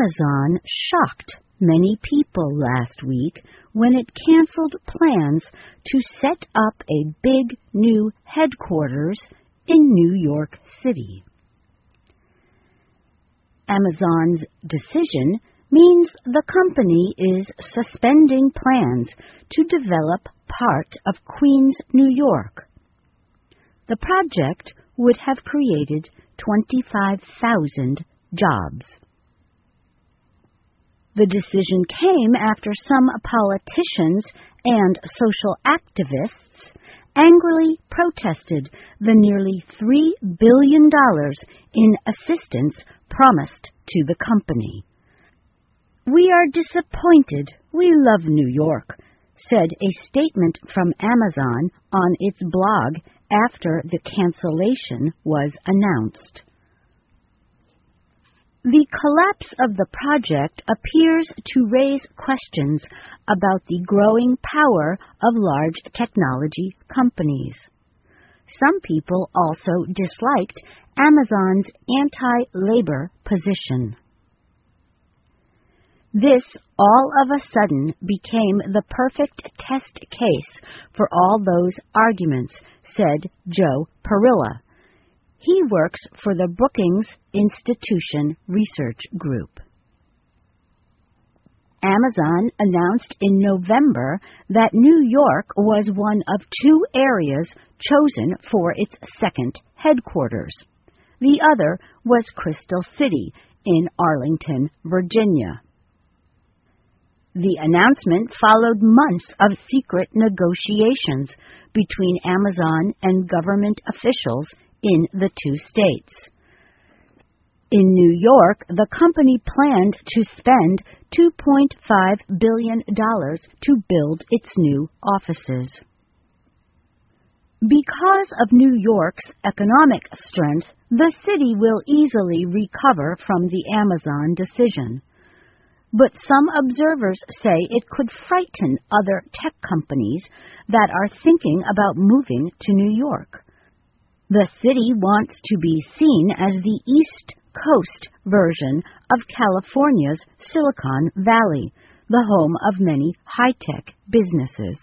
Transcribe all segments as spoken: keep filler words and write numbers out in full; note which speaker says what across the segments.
Speaker 1: Amazon shocked many people last week when it canceled plans to set up a big new headquarters in New York City. Amazon's decision means the company is suspending plans to develop part of Queens, New York. The project would have created twenty-five thousand jobs. The decision came after some politicians and social activists angrily protested the nearly three billion dollars in assistance promised to the company. "We are disappointed. We love New York," said a statement from Amazon on its blog after the cancellation was announced. The collapse of the project appears to raise questions about the growing power of large technology companies. Some people also disliked Amazon's anti-labor position. This all of a sudden became the perfect test case for all those arguments, said Joe Perilla. He works for the Brookings Institution Research Group. Amazon announced in November that New York was one of two areas chosen for its second headquarters. The other was Crystal City in Arlington, Virginia. The announcement followed months of secret negotiations between Amazon and government officials in the two states. In New York, the company planned to spend two point five billion dollars to build its new offices. Because of New York's economic strength, the city will easily recover from the Amazon decision. But some observers say it could frighten other tech companies that are thinking about moving to New York. The city wants to be seen as the East Coast version of California's Silicon Valley, the home of many high-tech businesses.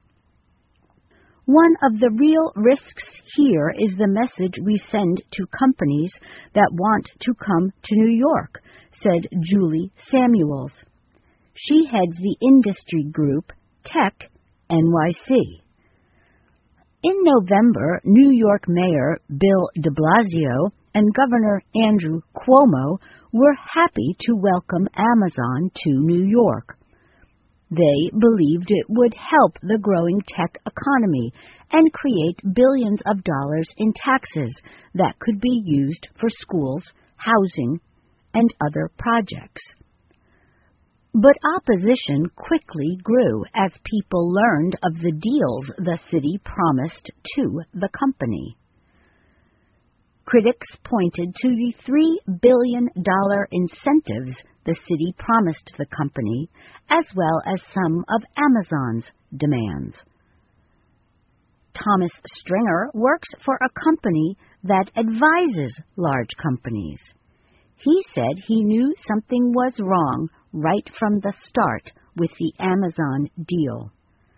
Speaker 1: One of the real risks here is the message we send to companies that want to come to New York, said Julie Samuels. She heads the industry group Tech N Y C. In November, New York Mayor Bill de Blasio and Governor Andrew Cuomo were happy to welcome Amazon to New York. They believed it would help the growing tech economy and create billions of dollars in taxes that could be used for schools, housing, and other projects. But opposition quickly grew as people learned of the deals the city promised to the company. Critics pointed to the three billion dollars incentives the city promised the company, as well as some of Amazon's demands. Thomas Stringer works for a company that advises large companies. He said he knew something was wrong right from the start with the Amazon deal.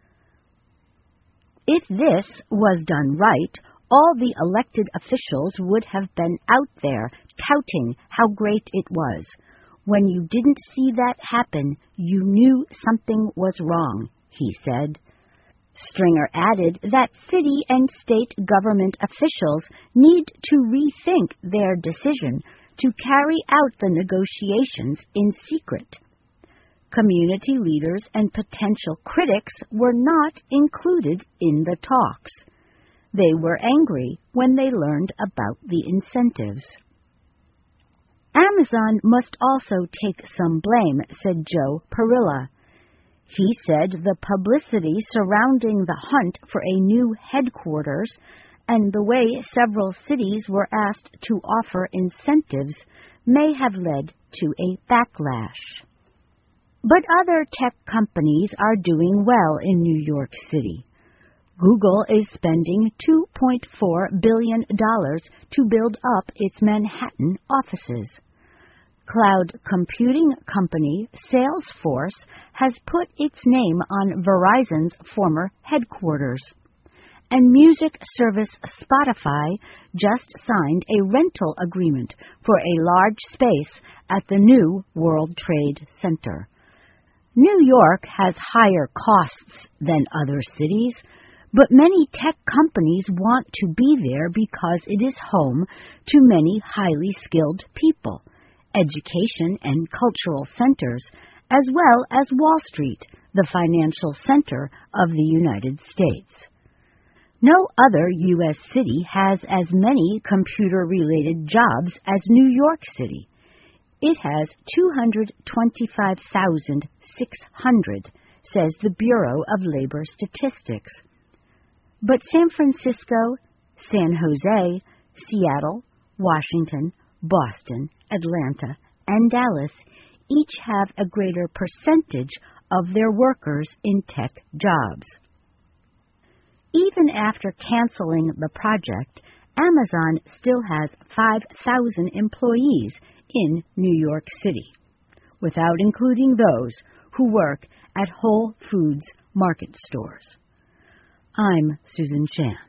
Speaker 1: If this was done right, all the elected officials would have been out there touting how great it was. When you didn't see that happen, you knew something was wrong, he said. Stringer added that city and state government officials need to rethink their decision to carry out the negotiations in secret. Community leaders and potential critics were not included in the talks. They were angry when they learned about the incentives. Amazon must also take some blame, said Joe Perilla. He said the publicity surrounding the hunt for a new headquarters and the way several cities were asked to offer incentives may have led to a backlash. But other tech companies are doing well in New York City. Google is spending two point four billion dollars to build up its Manhattan offices. Cloud computing company Salesforce has put its name on Verizon's former headquarters. And music service Spotify just signed a rental agreement for a large space at the new World Trade Center. New York has higher costs than other cities, but many tech companies want to be there because it is home to many highly skilled people, education and cultural centers, as well as Wall Street, the financial center of the United States. No other U S city has as many computer-related jobs as New York City. It has two hundred twenty-five thousand six hundred, says the Bureau of Labor Statistics. But San Francisco, San Jose, Seattle, Washington, Boston, Atlanta, and Dallas each have a greater percentage of their workers in tech jobs. Even after canceling the project, Amazon still has five thousand employees in New York City, without including those who work at Whole Foods market stores. I'm Susan Chan.